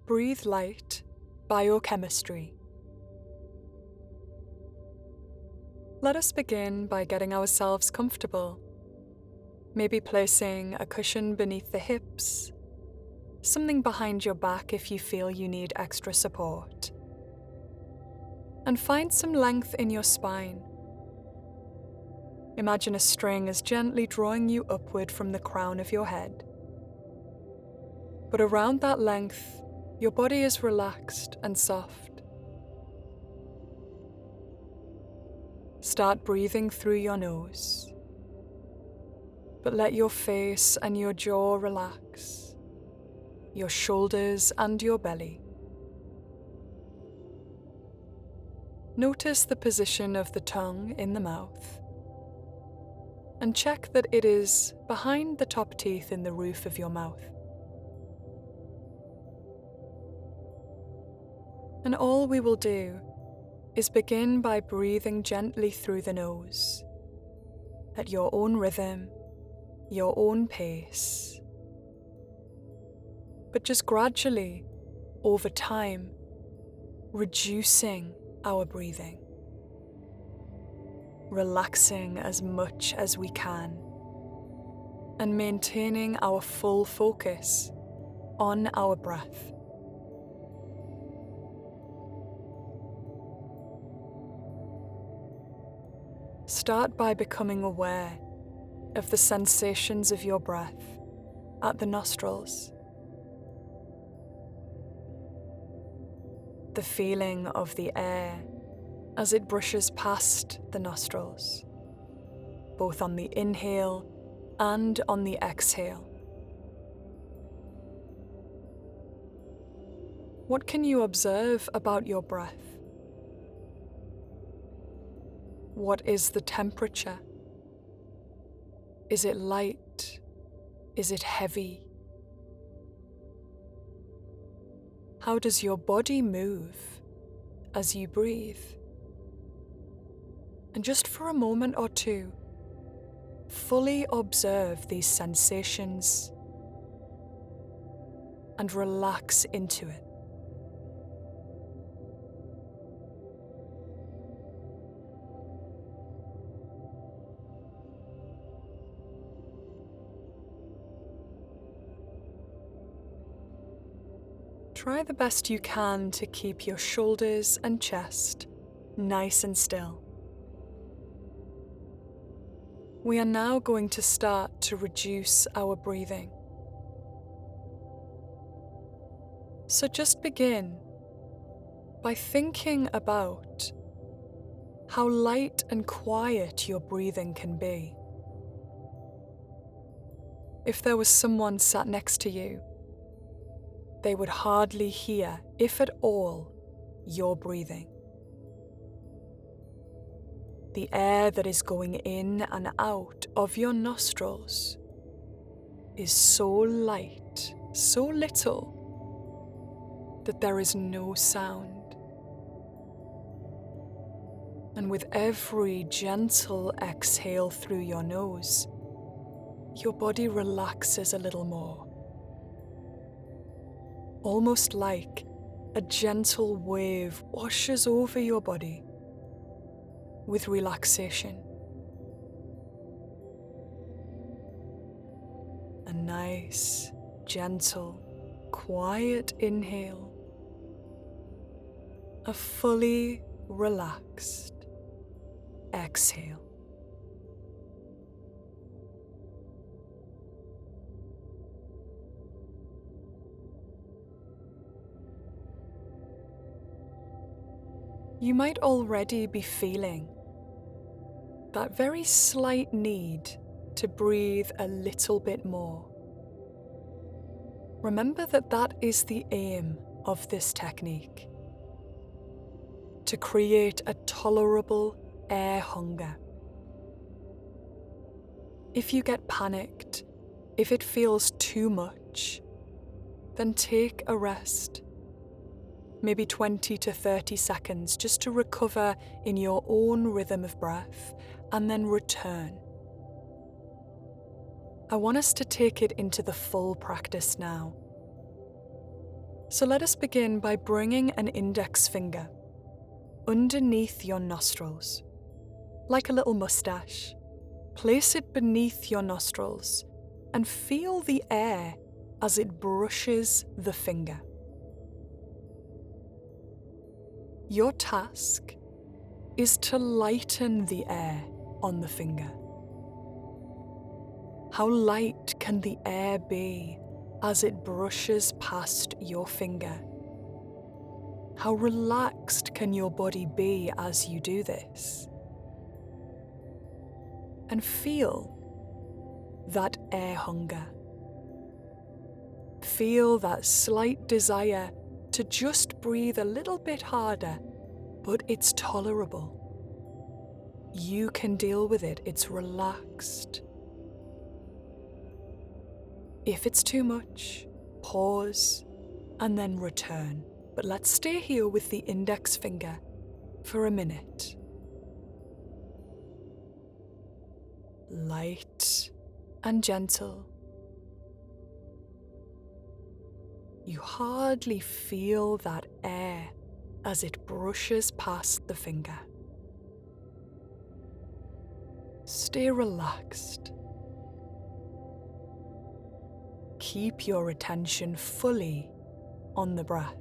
Breathe Light Biochemistry. Let us begin by getting ourselves comfortable. Maybe placing a cushion beneath the hips, something behind your back if you feel you need extra support. And find some length in your spine. Imagine a string is gently drawing you upward from the crown of your head. But around that length, your body is relaxed and soft. Start breathing through your nose, but let your face and your jaw relax, your shoulders and your belly. Notice the position of the tongue in the mouth, and check that it is behind the top teeth in the roof of your mouth. And all we will do is begin by breathing gently through the nose, at your own rhythm, your own pace. But just gradually, over time, reducing our breathing, relaxing as much as we can, and maintaining our full focus on our breath. Start by becoming aware of the sensations of your breath at the nostrils. The feeling of the air as it brushes past the nostrils, both on the inhale and on the exhale. What can you observe about your breath? What is the temperature? Is it light? Is it heavy? How does your body move as you breathe? And just for a moment or two, fully observe these sensations and relax into it. Try the best you can to keep your shoulders and chest nice and still. We are now going to start to reduce our breathing. So just begin by thinking about how light and quiet your breathing can be. If there was someone sat next to you, they would hardly hear, if at all, your breathing. The air that is going in and out of your nostrils is so light, so little, that there is no sound. And with every gentle exhale through your nose, your body relaxes a little more. Almost like a gentle wave washes over your body with relaxation. A nice, gentle, quiet inhale. A fully relaxed exhale. You might already be feeling that very slight need to breathe a little bit more. Remember that that is the aim of this technique, to create a tolerable air hunger. If you get panicked, if it feels too much, then take a rest. Maybe 20 to 30 seconds just to recover in your own rhythm of breath and then return. I want us to take it into the full practice now. So let us begin by bringing an index finger underneath your nostrils, like a little mustache. Place it beneath your nostrils and feel the air as it brushes the finger. Your task is to lighten the air on the finger. How light can the air be as it brushes past your finger? How relaxed can your body be as you do this? And feel that air hunger. Feel that slight desire to just breathe a little bit harder, but it's tolerable. You can deal with it, it's relaxed. If it's too much, pause and then return. But let's stay here with the index finger for a minute. Light and gentle. You hardly feel that air as it brushes past the finger. Stay relaxed. Keep your attention fully on the breath.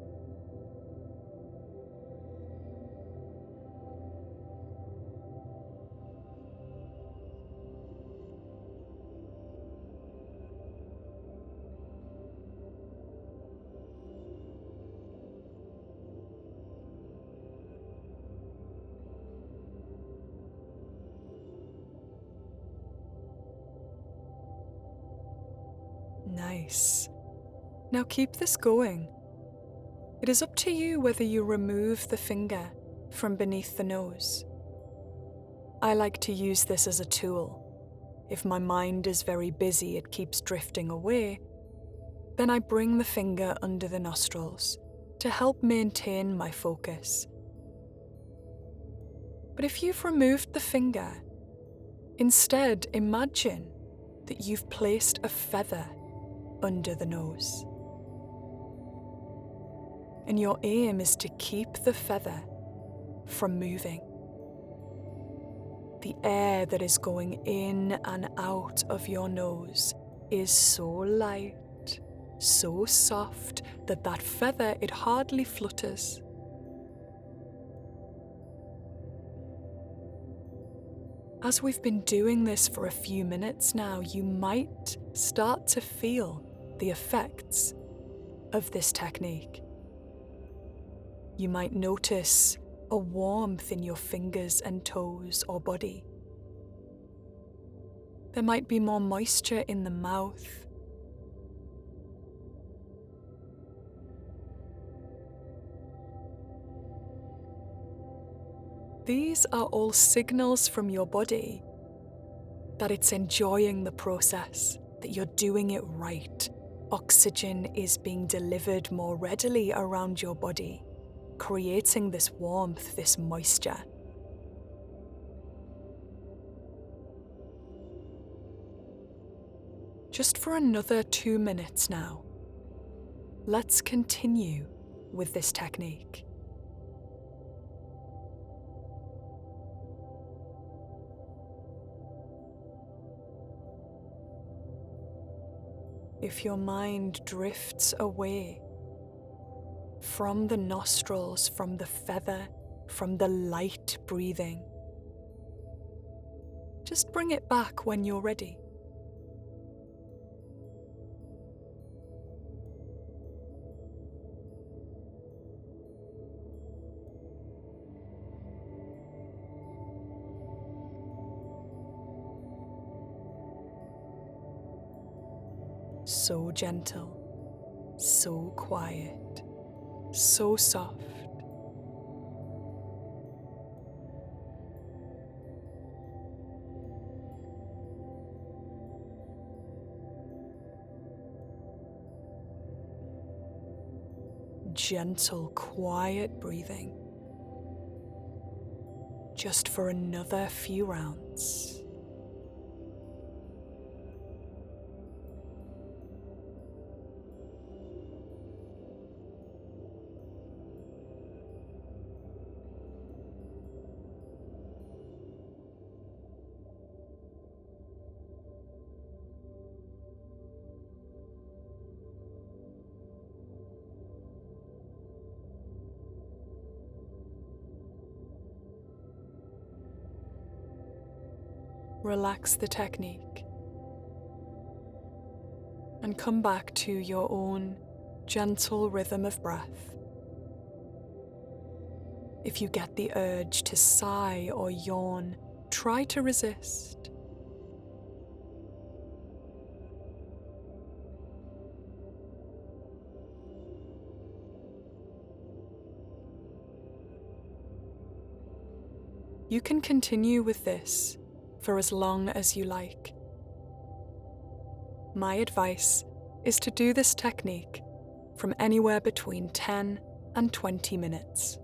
Nice. Now keep this going. It is up to you whether you remove the finger from beneath the nose. I like to use this as a tool. If my mind is very busy, it keeps drifting away, then I bring the finger under the nostrils to help maintain my focus. But if you've removed the finger, instead imagine that you've placed a feather under the nose. And your aim is to keep the feather from moving. The air that is going in and out of your nose is so light, so soft that that feather, it hardly flutters. As we've been doing this for a few minutes now, you might start to feel the effects of this technique. You might notice a warmth in your fingers and toes or body. There might be more moisture in the mouth. These are all signals from your body that it's enjoying the process, that you're doing it right. Oxygen is being delivered more readily around your body, creating this warmth, this moisture. Just for another 2 minutes now, let's continue with this technique. If your mind drifts away from the nostrils, from the feather, from the light breathing, just bring it back when you're ready. So gentle, so quiet, so soft. Gentle, quiet breathing. Just for another few rounds. relax the technique and come back to your own gentle rhythm of breath. If you get the urge to sigh or yawn, try to resist. You can continue with this for as long as you like. My advice is to do this technique from anywhere between 10 and 20 minutes.